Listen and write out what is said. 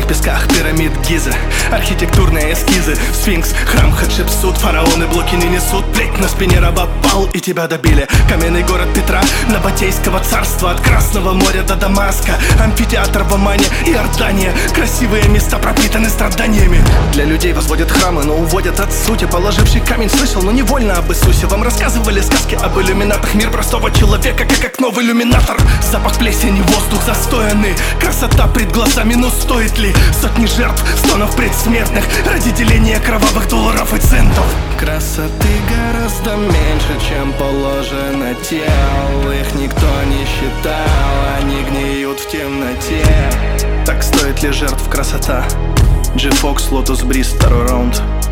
песках пирамид Гизы, архитектурные эскизы, сфинкс, храм, Хатшепсут, фараоны блоки не несут. Плеть на спине раба пал, и тебя добили. Каменный город Петра, Набатейского царства, от Красного моря до Дамаска, амфитеатр в Омане, Иордания. Красивые места пропитаны страданиями. Для людей возводят храмы, но уводят от сути. Положивший камень слышал, но невольно об Иисусе. Вам рассказывали сказки об иллюминатах. Мир простого человека, как окно в иллюминатор. Запах плесени, воздух застоянный, красота пред глазами, но стоит ли сотни жертв, стонов предсмертных ради деления кровавых долларов и центов? Красоты гораздо меньше, чем положено тел. Их никто не считал, они гниют в темноте. Так стоит ли жертв красота? G-Fox, Lotus Breeze, второй раунд.